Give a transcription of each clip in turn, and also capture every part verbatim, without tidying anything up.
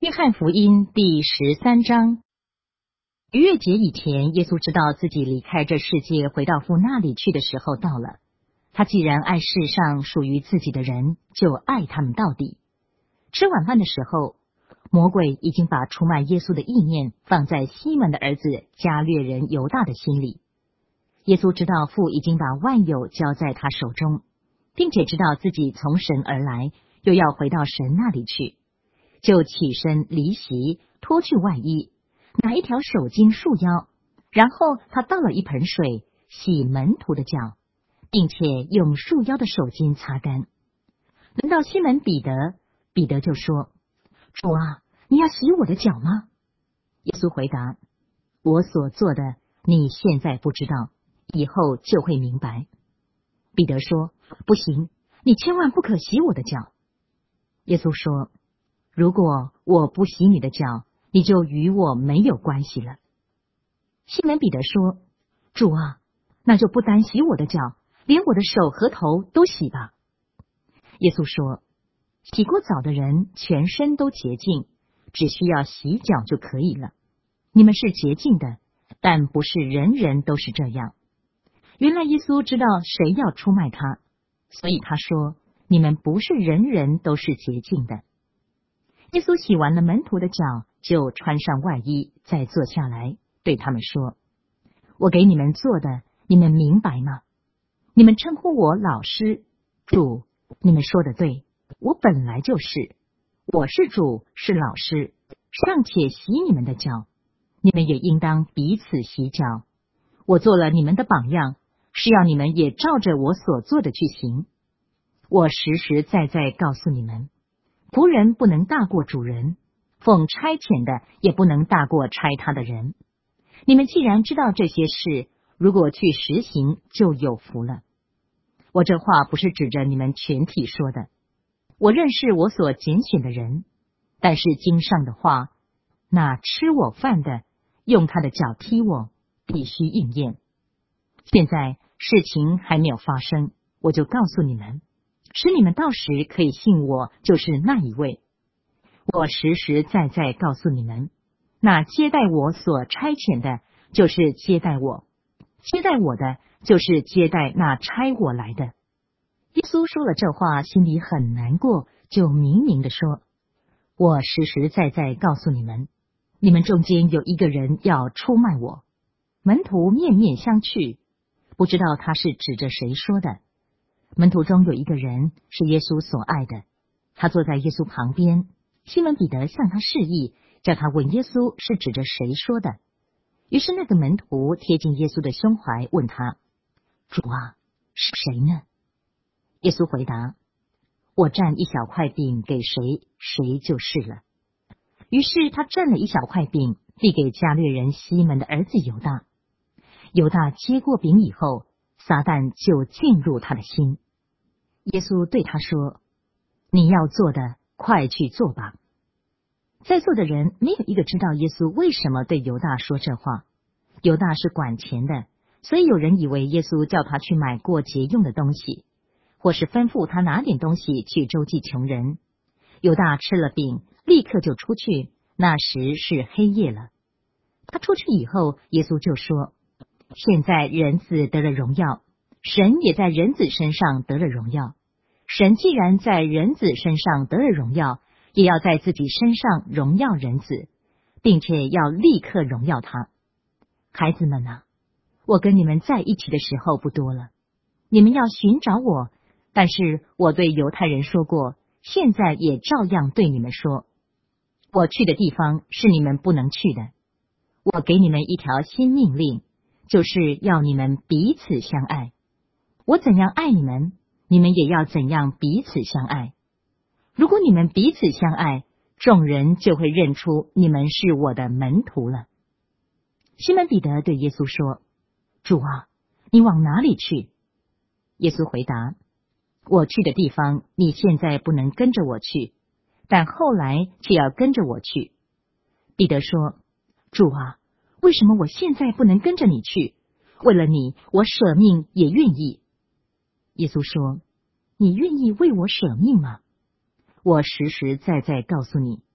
约翰福音第十三章。逾越节以前，耶稣知道自己离开这世界回到父那里去的时候到了。他既然爱世上属于自己的人，就爱他们到底。吃晚饭的时候，魔鬼已经把出卖耶稣的意念放在西门的儿子加略人犹大的心里。耶稣知道父已经把万有交在他手中，并且知道自己从神而来，又要回到神那里去，就起身离席，脱去外衣，拿一条手巾束腰，然后他倒了一盆水，洗门徒的脚，并且用束腰的手巾擦干。轮到西门彼得，彼得就说：主啊，你要洗我的脚吗？耶稣回答：我所做的你现在不知道，以后就会明白。彼得说：不行，你千万不可洗我的脚。耶稣说：如果我不洗你的脚，你就与我没有关系了。西门彼得说：主啊，那就不单洗我的脚，连我的手和头都洗吧。耶稣说：洗过澡的人全身都洁净，只需要洗脚就可以了。你们是洁净的，但不是人人都是这样。原来耶稣知道谁要出卖他，所以他说：你们不是人人都是洁净的。耶稣洗完了门徒的脚，就穿上外衣，再坐下来，对他们说：我给你们做的，你们明白吗？你们称呼我老师、主，你们说的对，我本来就是。我是主，是老师，尚且洗你们的脚，你们也应当彼此洗脚。我做了你们的榜样，是要你们也照着我所做的去行。我实实在在告诉你们，仆人不能大过主人，奉差遣的也不能大过差他的人。你们既然知道这些事，如果去实行，就有福了。我这话不是指着你们全体说的，我认识我所拣选的人，但是经上的话，那吃我饭的，用他的脚踢我，必须应验。现在事情还没有发生，我就告诉你们，使你们到时可以信我就是那一位。我实实在在告诉你们，那接待我所差遣的，就是接待我；接待我的，就是接待那差我来的。耶稣说了这话，心里很难过，就明明地说：我实实在在告诉你们，你们中间有一个人要出卖我。门徒面面相觑，不知道他是指着谁说的。门徒中有一个人是耶稣所爱的，他坐在耶稣旁边。西门彼得向他示意，叫他问耶稣是指着谁说的。于是那个门徒贴近耶稣的胸怀，问他：主啊，是谁呢？耶稣回答：我蘸一小块饼给谁，谁就是了。于是他蘸了一小块饼，递给加略人西门的儿子犹大。犹大接过饼以后，撒旦就进入他的心。耶稣对他说：你要做的，快去做吧。在座的人没有一个知道耶稣为什么对犹大说这话。犹大是管钱的，所以有人以为耶稣叫他去买过节用的东西，或是吩咐他拿点东西去周济穷人。犹大吃了饼，立刻就出去，那时是黑夜了。他出去以后，耶稣就说：现在人子得了荣耀，神也在人子身上得了荣耀。神既然在人子身上得了荣耀，也要在自己身上荣耀人子，并且要立刻荣耀他。孩子们啊，我跟你们在一起的时候不多了，你们要寻找我，但是我对犹太人说过，现在也照样对你们说，我去的地方是你们不能去的。我给你们一条新命令，就是要你们彼此相爱。我怎样爱你们，你们也要怎样彼此相爱。如果你们彼此相爱，众人就会认出你们是我的门徒了。西门彼得对耶稣说：主啊，你往哪里去？耶稣回答：我去的地方，你现在不能跟着我去，但后来却要跟着我去。彼得说：主啊，为什么我现在不能跟着你去？为了你，我舍命也愿意。耶稣说：你愿意为我舍命吗？我实实在在告诉你，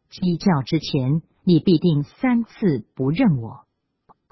鸡叫之前，你必定三次不认我。